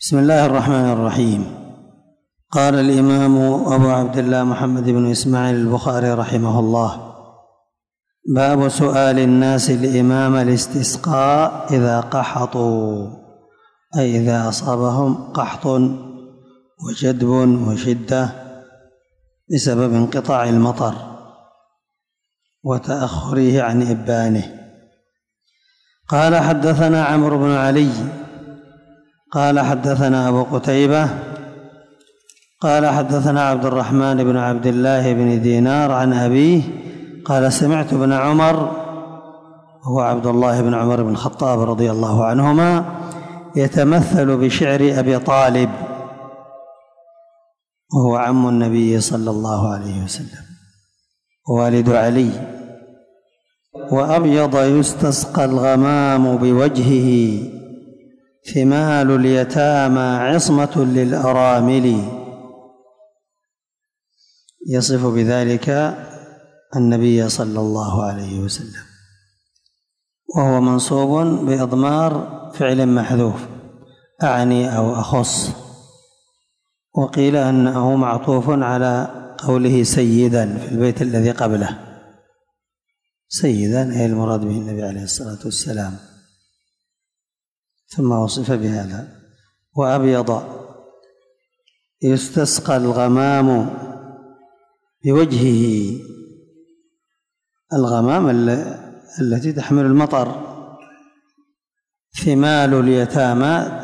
بسم الله الرحمن الرحيم. قال الإمام أبو عبد الله محمد بن إسماعيل البخاري رحمه الله: باب سؤال الناس الإمام الاستسقاء إذا قحطوا، أي إذا أصابهم قحط وجدب وشدة بسبب انقطاع المطر وتأخره عن إبانه. قال: حدثنا عمرو بن علي قال: حدثنا أبو قتيبة قال: حدثنا عبد الرحمن بن عبد الله بن دينار عن أبيه قال: سمعت ابن عمر، هو عبد الله بن عمر بن الخطاب رضي الله عنهما، يتمثل بشعر أبي طالب، وهو عم النبي صلى الله عليه وسلم ووالد علي: وأبيض يستسقى الغمام بوجهه، ثمال اليتامى عصمة للأرامل. يصف بذلك النبي صلى الله عليه وسلم، وهو منصوب بإضمار فعل محذوف، أعني أو أخص، وقيل أنه معطوف على قوله سيدا في البيت الذي قبله. سيدا أي المراد به النبي عليه الصلاة والسلام، ثم وصف بهذا: وأبيض يستسقى الغمام بوجهه، الغمام التي تحمل المطر. ثمال اليتامى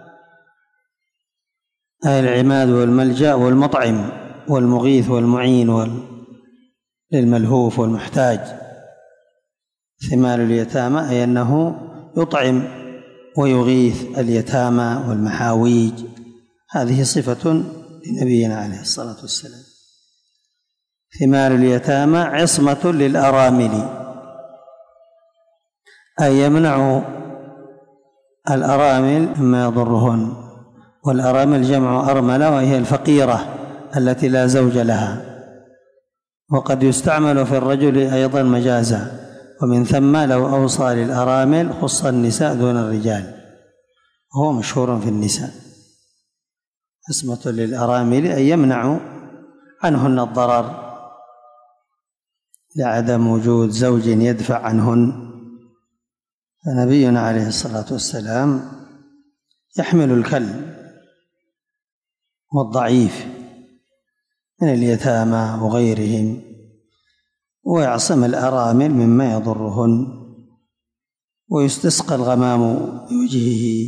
أي العماد والملجأ والمطعم والمغيث والمعين للملهوف والمحتاج. ثمال اليتامى أي أنه يطعم ويغيث اليتامى والمحاويج. هذه صفة لنبينا عليه الصلاة والسلام. ثمال اليتامى عصمة للأرامل، أي يمنع الأرامل مما يضرهن، والأرامل جمع أرملة، وهي الفقيرة التي لا زوج لها، وقد يستعمل في الرجل أيضا مجازا، ومن ثم لو أوصى للأرامل خص النساء دون الرجال، وهو مشهور في النساء. عصمة للأرامل أي يمنع عنهن الضرر لعدم وجود زوج يدفع عنهن. فنبينا عليه الصلاة والسلام يحمل الكل والضعيف من اليتامى وغيرهم، ويعصم الأرامل مما يضرهن، ويستسقى الغمام بوجهه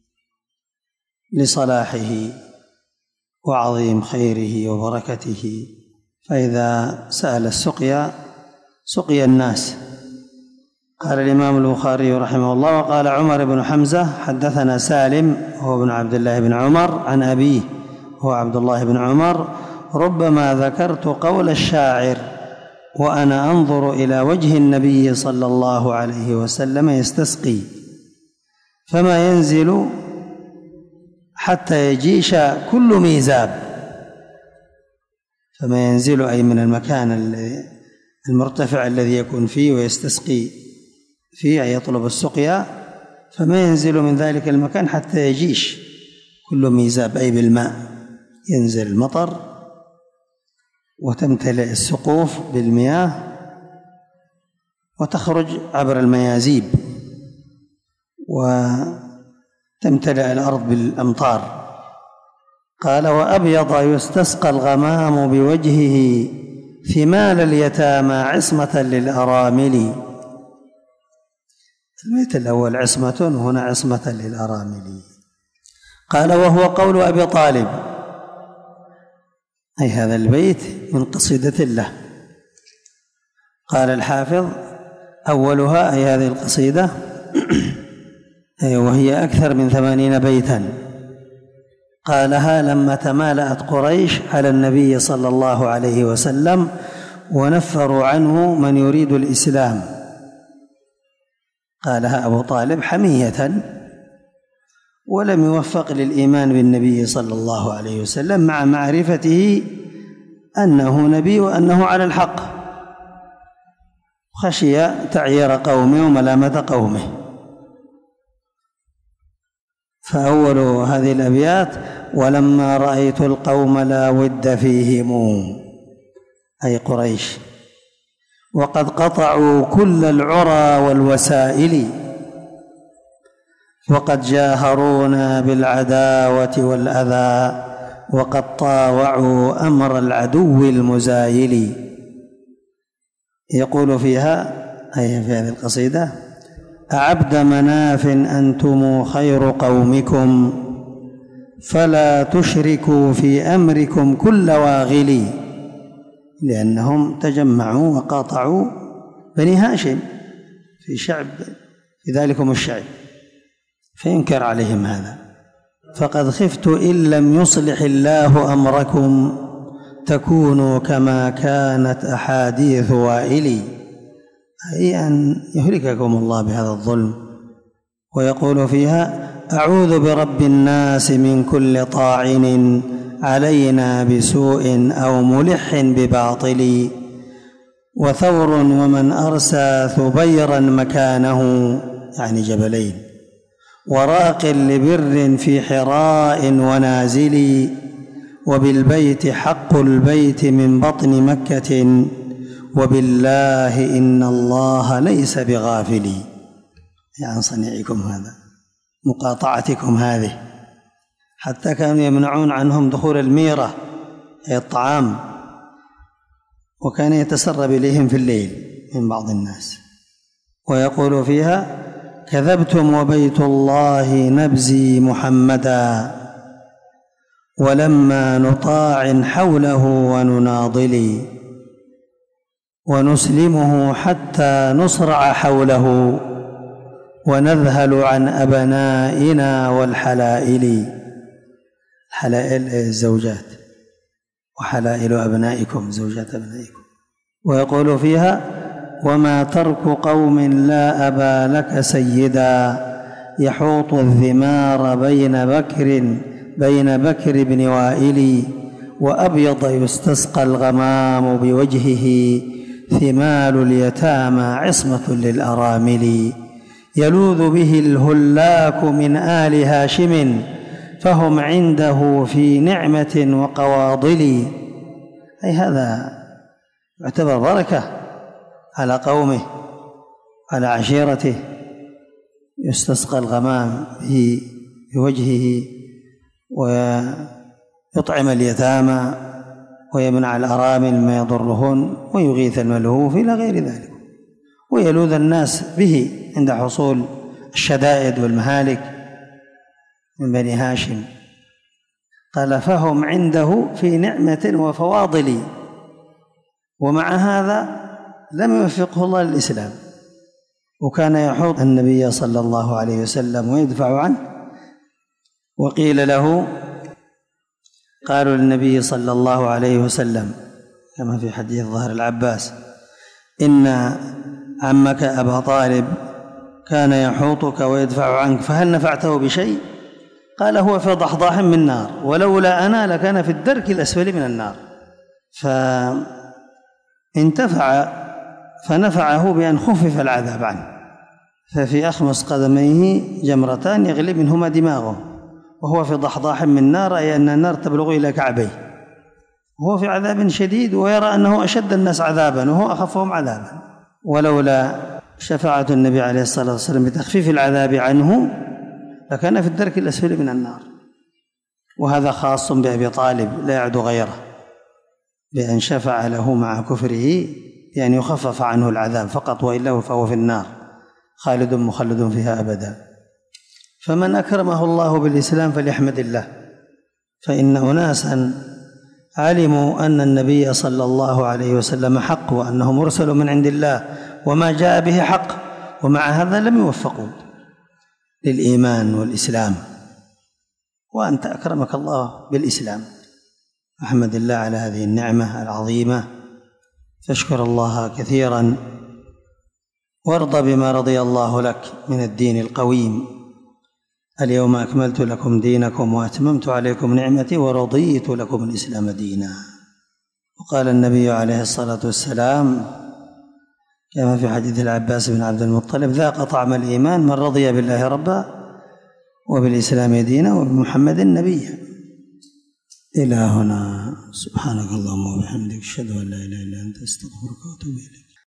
لصلاحه وعظيم خيره وبركته، فإذا سأل السقيا سقي الناس. قال الإمام البخاري رحمه الله: وقال عمر بن حمزة: حدثنا سالم هو ابن عبد الله بن عمر عن أبيه هو عبد الله بن عمر: ربما ذكرت قول الشاعر وأنا أنظر إلى وجه النبي صلى الله عليه وسلم يستسقي، فما ينزل حتى يجيش كل ميزاب. فما ينزل أي من المكان المرتفع الذي يكون فيه ويستسقي فيه، أي يطلب السقيا، فما ينزل من ذلك المكان حتى يجيش كل ميزاب، أي بالماء، ينزل المطر وتمتلئ السقوف بالمياه وتخرج عبر الميازيب وتمتلئ الأرض بالأمطار. قال: وأبيض يستسقى الغمام بوجهه، ثمال اليتامى عصمة للأرامل. البيت الأول عصمة، هنا عصمة للأرامل. قال: وهو قول أبي طالب، أي هذا البيت من قصيدة له. قال الحافظ: أولها أي هذه القصيدة، وهي أكثر من 80 بيتا، قالها لما تمالأت قريش على النبي صلى الله عليه وسلم ونفروا عنه من يريد الإسلام. قالها أبو طالب حمية، ولم يوفق للإيمان بالنبي صلى الله عليه وسلم مع معرفته أنه نبي وأنه على الحق، خشي تعيير قومه وملامة قومه، فأول هذه الأبيات: ولما رأيت القوم لا ود فيهم، أي قريش، وقد قطعوا كل العرى والوسائل، وقد جاهرونا بالعداوة والأذى، وقد طاوعوا أمر العدو المزايل. يقول فيها، أي في هذه القصيدة: أعبد مناف أنتم خير قومكم، فلا تشركوا في أمركم كل واغل. لأنهم تجمعوا وقاطعوا بني هاشم في ذلكم الشعب، فينكر عليهم هذا. فقد خفت إن لم يصلح الله أمركم تكونوا كما كانت أحاديث وائل، أي أن يهلككم الله بهذا الظلم. ويقول فيها: أعوذ برب الناس من كل طاعن علينا بسوء أو ملح بباطل، وثور ومن أرسى ثبيرا مكانه، يعني جبلين، وراق لبر في حراء ونازل، وبالبيت حق البيت من بطن مكة، وبالله إن الله ليس بغافل. يعني صنيعكم هذا، مقاطعتكم هذه، حتى كانوا يمنعون عنهم دخول الميرة أي الطعام، وكان يتسرب إليهم في الليل من بعض الناس. ويقول فيها: كذبتم وبيت الله نبزي محمدا، ولما نطاع حوله ونناضل، ونسلمه حتى نصرع حوله، ونذهل عن أبنائنا والحلائل. حلائل الزوجات، وحلائل أبنائكم زوجات أبنائكم. ويقول فيها: وما ترك قوم لا أبا لك سيدا، يحوط الذمار بين بكر بن وائل، وأبيض يستسقى الغمام بوجهه، ثمال اليتامى عصمة للأرامل، يلوذ به الهلاك من آل هاشم، فهم عنده في نعمة وقواضل. أي هذا يعتبر بركة على قومه، على عشيرته، يستسقى الغمام بوجهه، ويطعم اليتامى، ويمنع الأرامل ما يضرهن، ويغيث الملهوف إلى غير ذلك، ويلوذ الناس به عند حصول الشدائد والمهالك من بني هاشم. قال: فهم عنده في نعمة وفواضل. ومع هذا لم يوفقه الله للإسلام، وكان يحوط النبي صلى الله عليه وسلم ويدفع عنه. وقيل له، قالوا للنبي صلى الله عليه وسلم كما في حديث ظهر العباس: إن عمك أبا طالب كان يحوطك ويدفع عنك، فهل نفعته بشيء؟ قال: هو في ضحضاح من نار، ولولا أنا لكان في الدرك الأسفل من النار. فانتفع فنفعه بأن خفف العذاب عنه، ففي أخمص قدميه جمرتان يغلي منهما دماغه، وهو في ضحضاح من نار، أي أن النار تبلغ إلى كعبيه، وهو في عذاب شديد، ويرى أنه أشد الناس عذابا وهو أخفهم عذابا. ولولا شفاعة النبي عليه الصلاة والسلام بتخفيف العذاب عنه لكان في الدرك الأسفل من النار. وهذا خاص بأبي طالب لا يعد غيره، بأن شفع له مع كفره يعني يخفف عنه العذاب فقط، وإلا فهو في النار خالد مخلد فيها أبدا. فمن أكرمه الله بالإسلام فليحمد الله، فإن أناسا علموا أن النبي صلى الله عليه وسلم حق، وأنه مرسل من عند الله وما جاء به حق، ومع هذا لم يوفقوا للإيمان والإسلام. وأنت أكرمك الله بالإسلام، أحمد الله على هذه النعمة العظيمة، فاشكر الله كثيرا، وارض بما رضي الله لك من الدين القويم. اليوم أكملت لكم دينكم وأتممت عليكم نعمتي ورضيت لكم الإسلام دينا. وقال النبي عليه الصلاة والسلام كما في حديث العباس بن عبد المطلب: ذاق طعم الإيمان من رضي بالله ربا وبالإسلام دينا وبمحمد نبيا. إلى هنا، سبحانك اللهم وبحمدك، أشهد أن لا إله إلا أنت، أستغفرك وأتوب إليك.